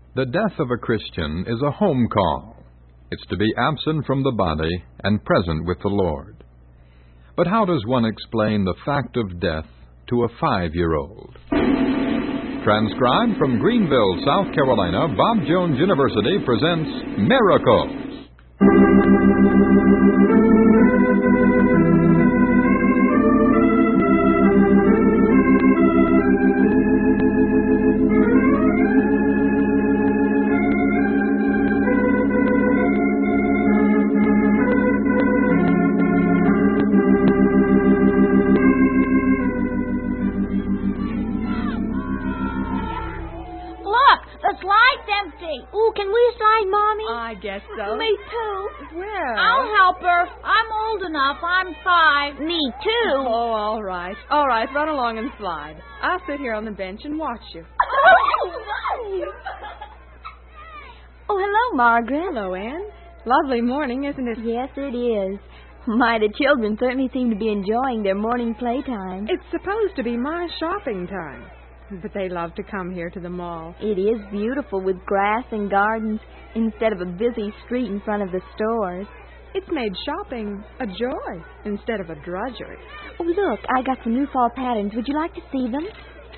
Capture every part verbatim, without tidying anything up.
The death of a Christian is a home call. It's to be absent from the body and present with the Lord. But how does one explain the fact of death to a five-year-old? Transcribed from Greenville, South Carolina, Bob Jones University presents Miracles. Ooh, can we slide, Mommy? I guess so. Me too. Well, I'll help her. I'm old enough. I'm five. Me too. Oh, all right. All right, run along and slide. I'll sit here on the bench and watch you. Oh, hello, Margaret. Hello, Anne. Lovely morning, isn't it? Yes, it is. My, the children certainly seem to be enjoying their morning playtime. It's supposed to be my shopping time. But they love to come here to the mall. It is beautiful with grass and gardens instead of a busy street in front of the stores. It's made shopping a joy instead of a drudgery. Oh, look, I got some new fall patterns. Would you like to see them?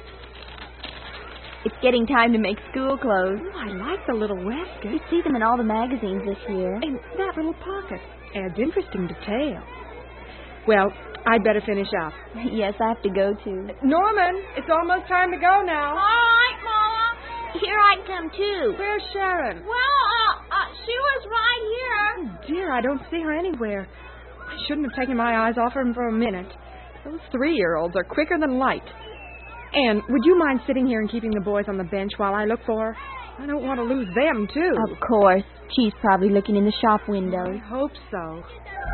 It's getting time to make school clothes. Oh, I like the little waistcoat. You see them in all the magazines this year. And that little pocket adds interesting detail. Well, I'd better finish up. Yes, I have to go too. Norman, it's almost time to go now. All right, Mama. Here I come too. Where's Sharon? Well, uh, uh, she was right here. Oh, dear, I don't see her anywhere. I shouldn't have taken my eyes off her for a minute. Those three-year-olds are quicker than light. Anne, would you mind sitting here and keeping the boys on the bench while I look for her? I don't want to lose them, too. Of course. She's probably looking in the shop windows. I hope so.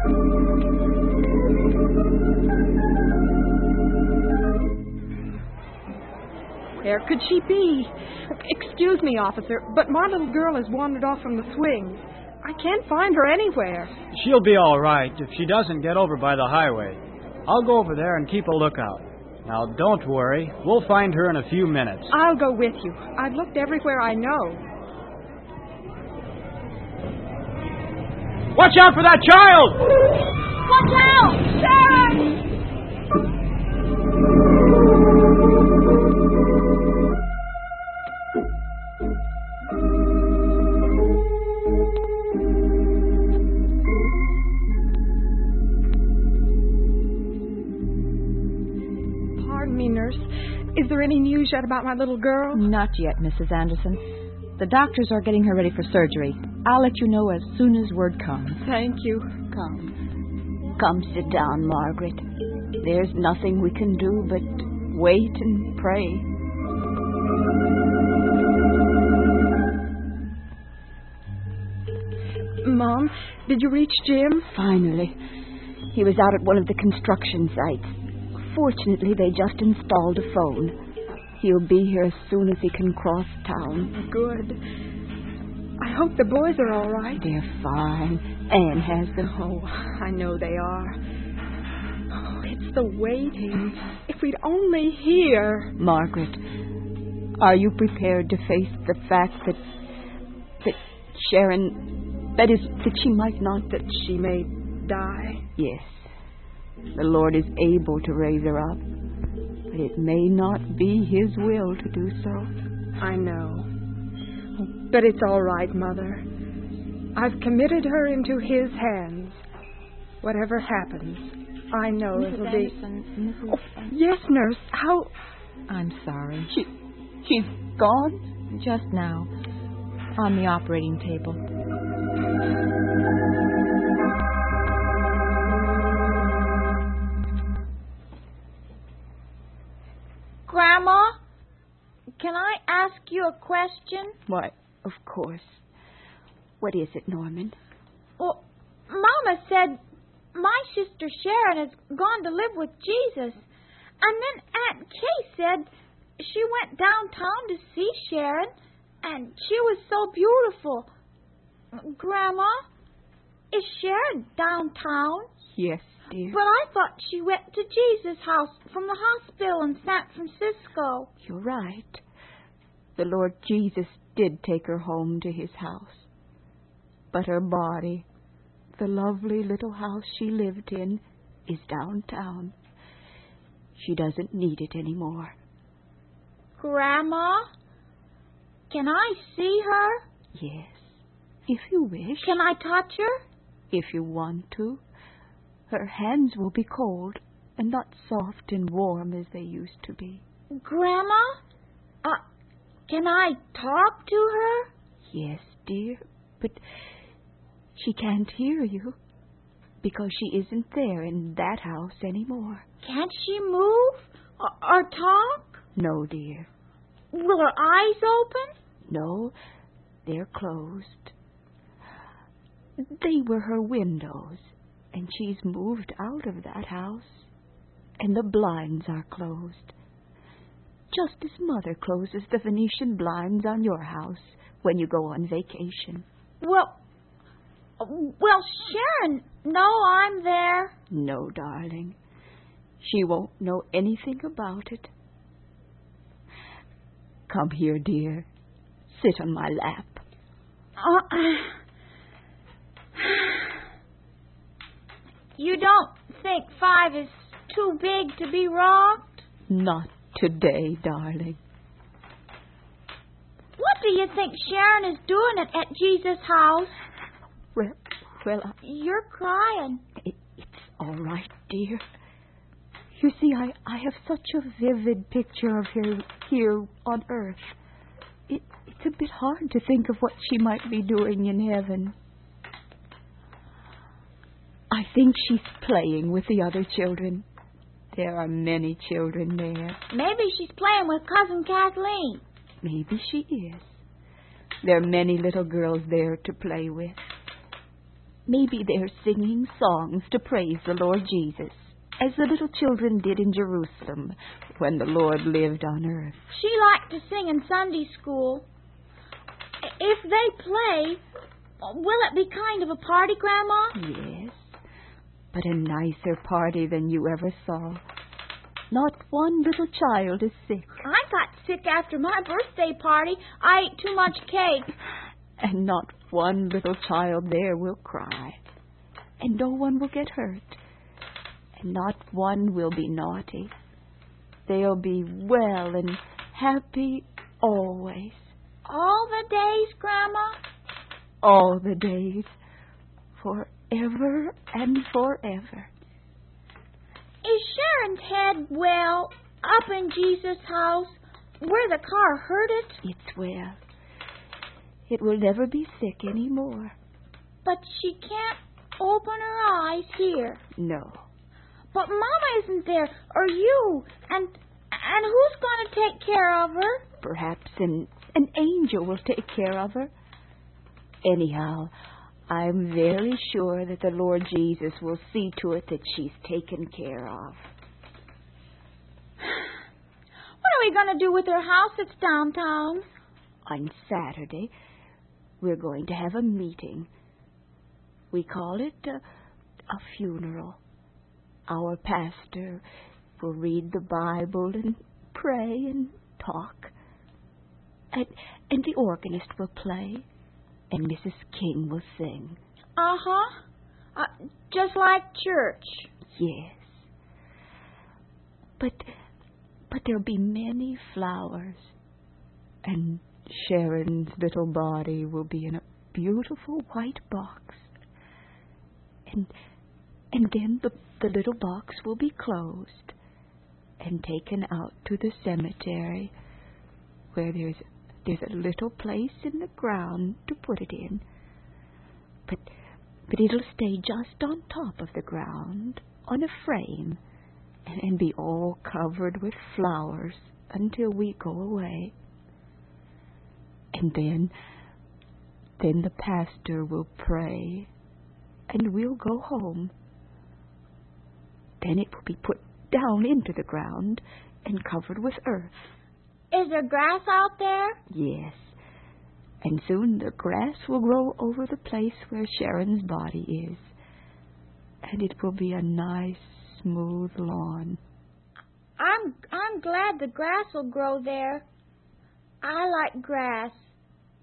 Where could she be? Excuse me, officer, but my little girl has wandered off from the swings. I can't find her anywhere. She'll be all right if she doesn't get over by the highway. I'll go over there and keep a lookout. Now, don't worry. We'll find her in a few minutes. I'll go with you. I've looked everywhere I know. Watch out for that child! Watch out! Sharon! Pardon me, nurse. Is there any news yet about my little girl? Not yet, Missus Anderson. The doctors are getting her ready for surgery. I'll let you know as soon as word comes. Thank you. Come. Come sit down, Margaret. There's nothing we can do but wait and pray. Mom, did you reach Jim? Finally. He was out at one of the construction sites. Fortunately, they just installed a phone. He'll be here as soon as he can cross town. Good. I hope the boys are all right. They're fine. Anne has them. Oh, I know they are. Oh, it's the waiting. If we'd only hear. Margaret, are you prepared to face the fact that that Sharon, that is, that she might not, that she may die? Yes. The Lord is able to raise her up, but it may not be His will to do so. I know. But it's all right, Mother. I've committed her into His hands. Whatever happens, I know Missus it'll be... Anderson, Missus Oh, yes, nurse. How... I'm sorry. She, she's gone? Just now. On the operating table. Grandma, can I ask you a question? Why, of course. What is it, Norman? Well, Mama said my sister Sharon has gone to live with Jesus. And then Aunt Kay said she went downtown to see Sharon, and she was so beautiful. Grandma, is Sharon downtown? Yes, dear. But I thought she went to Jesus' house from the hospital in San Francisco. You're right. The Lord Jesus did take her home to his house. But her body, the lovely little house she lived in, is downtown. She doesn't need it anymore. Grandma, can I see her? Yes, if you wish. Can I touch her? If you want to. Her hands will be cold and not soft and warm as they used to be. Grandma, uh, can I talk to her? Yes, dear, but she can't hear you because she isn't there in that house anymore. Can't she move or, or talk? No, dear. Will her eyes open? No, they're closed. They were her windows, and she's moved out of that house, and the blinds are closed. Just as Mother closes the Venetian blinds on your house when you go on vacation. Well, well, Sharon, no, I'm there. No, darling. She won't know anything about it. Come here, dear. Sit on my lap. Uh, you don't think five is too big to be rocked? Not today, darling. What do you think Sharon is doing at, at Jesus' house? Well, well, I, You're crying. it, it's all right, dear. You see, I, I have such a vivid picture of her here on earth. It, it's a bit hard to think of what she might be doing in heaven. I think she's playing with the other children. There are many children there. Maybe she's playing with Cousin Kathleen. Maybe she is. There are many little girls there to play with. Maybe they're singing songs to praise the Lord Jesus, as the little children did in Jerusalem when the Lord lived on earth. She liked to sing in Sunday school. If they play, will it be kind of a party, Grandma? Yes, but a nicer party than you ever saw. Not one little child is sick. I got sick after my birthday party. I ate too much cake. And not one little child there will cry. And no one will get hurt. And not one will be naughty. They'll be well and happy always. All the days, Grandma? All the days. Forever and forever. Is Sharon's head well up in Jesus' house where the car hurt it? It's well. It will never be sick anymore. But she can't open her eyes here. No. But Mama isn't there, or you, and and who's going to take care of her? Perhaps an, an angel will take care of her. Anyhow, I'm very sure that the Lord Jesus will see to it that she's taken care of. What are we going to do with her house that's downtown? On Saturday, we're going to have a meeting. We call it a, a funeral. Our pastor will read the Bible and pray and talk. And, and the organist will play. And Missus King will sing. Uh-huh. Uh, just like church. Yes. But, but there'll be many flowers. And Sharon's little body will be in a beautiful white box. And, and then the, the little box will be closed and taken out to the cemetery where there's There's a little place in the ground to put it in. But but it'll stay just on top of the ground, on a frame, and, and be all covered with flowers until we go away. And then, then the pastor will pray, and we'll go home. Then it will be put down into the ground and covered with earth. Is there grass out there? Yes. And soon the grass will grow over the place where Sharon's body is. And it will be a nice, smooth lawn. I'm I'm glad the grass will grow there. I like grass.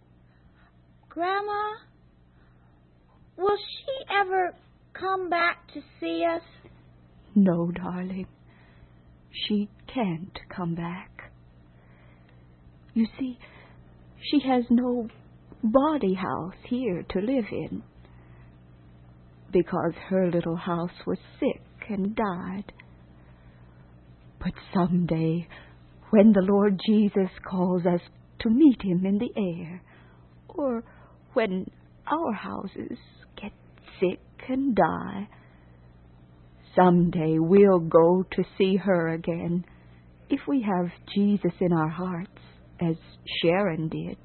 Grandma, will she ever come back to see us? No, darling. She can't come back. You see, she has no body house here to live in, because her little house was sick and died. But someday, when the Lord Jesus calls us to meet him in the air, or when our houses get sick and die, someday we'll go to see her again, if we have Jesus in our hearts, as Sharon did.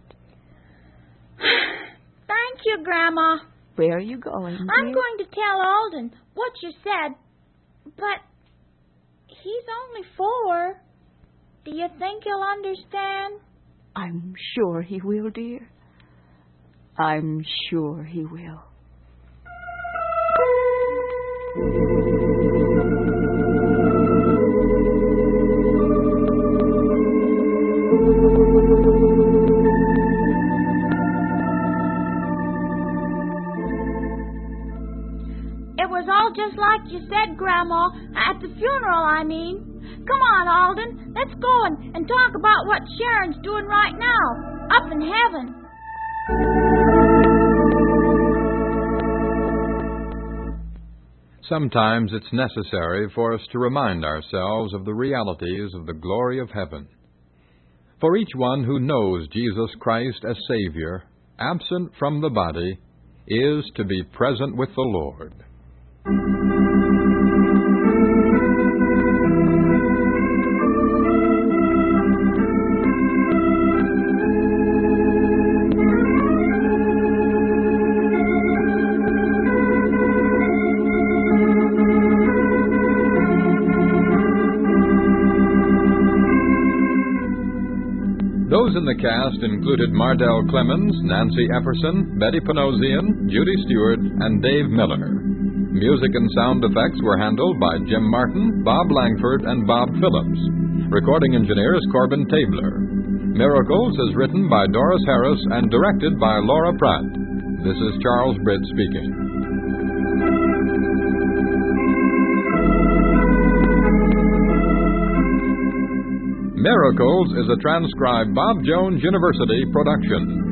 Thank you, Grandma. Where are you going, dear? I'm going to tell Alden what you said, but he's only four. Do you think he'll understand? I'm sure he will, dear. I'm sure he will. It was all just like you said, Grandma, at the funeral, I mean. Come on, Alden, let's go and, and talk about what Sharon's doing right now, up in heaven. Sometimes it's necessary for us to remind ourselves of the realities of the glory of heaven. For each one who knows Jesus Christ as Savior, absent from the body, is to be present with the Lord. Those in the cast included Mardell Clemens, Nancy Epperson, Betty Panosian, Judy Stewart, and Dave Miller. Music and sound effects were handled by Jim Martin, Bob Langford, and Bob Phillips. Recording engineer is Corbin Tabler. Miracles is written by Doris Harris and directed by Laura Pratt. This is Charles Britt speaking. Miracles is a transcribed Bob Jones University production.